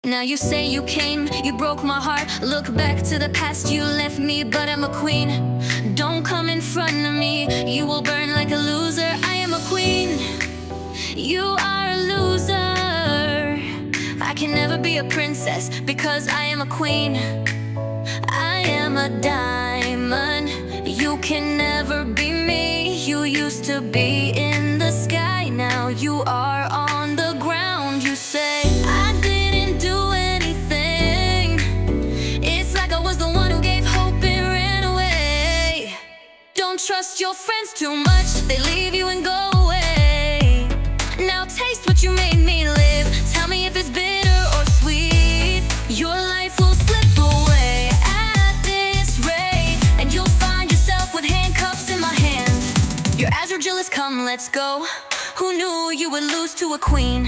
Now you say you came, you broke my heart. Look back to the past, you left me, but I'm a queen. Don't come in front of me, you will burn like a loser. I am a queen, you are a loser. I can never be a princess because I am a queen. I am a diamond, you can never be me. You used to be in the sky, now you are on the ground. You say I didn't do anything, it's like I was the one who gave hope and ran away. Don't trust your friends too much, they leave you and go away. Now taste what you made me live, tell me if it's bitter or sweet. Your life will slip away at this rate, and you'll find yourself with handcuffs in my hand. Your Azrael, come, let's go. Who knew you would lose to a queen?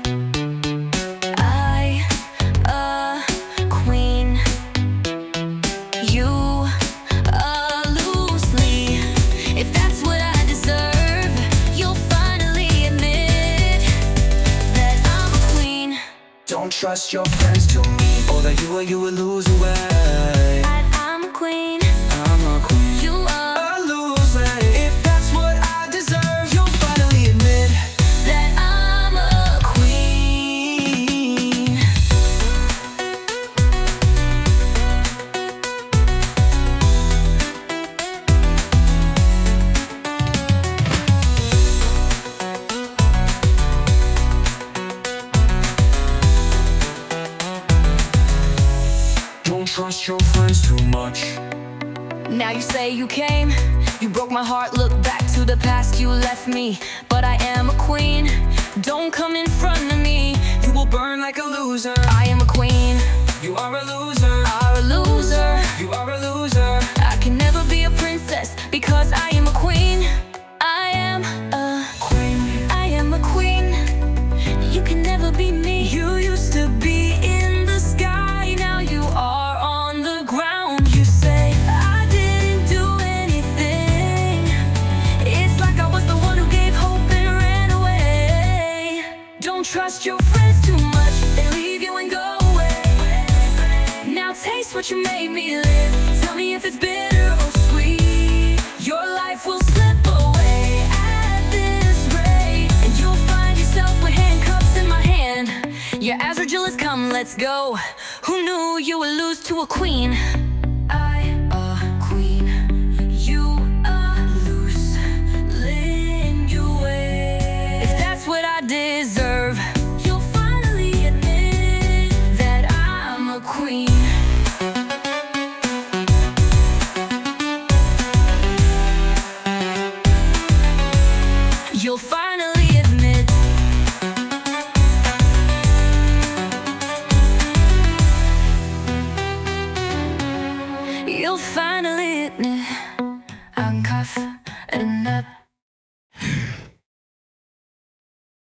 I, a queen. You, loosely. If that's what I deserve, you'll finally admit that I'm a queen. Don't trust your friends to me, or that you will lose away. I'm a queen. I'm a queen. You are A loser. If that's what I deserve, you'll finally admit that I'm a queen. Don't trust your friends too much. Now you say you came, you broke my heart. Look back to the past, you left me, but I am a queen. Don't come in front of me, You will burn like a loser. I am a queen. You are a loser. Are a loser. You are a loser. I can never be a princess because I am a queen. I am a Queen. I am a queen. You can never be me. You used to be in the sky, now you are on the ground. You say I didn't do anything, it's like I was the one who gave hope and ran away. Don't trust your friends too much, they leave you and go away. Now taste what you made me live, tell me if it's bitter or sweet. Your life will slip away at this rate, and you'll find yourself with handcuffs in my hand. Your Azrael has come, let's go. Who knew you would lose to a queen? I, a queen. You, a loose linguist. If that's what I deserve, you'll finally admit that I'm a queen. You'll finally admit You'll finally admit I'm cuffed and up.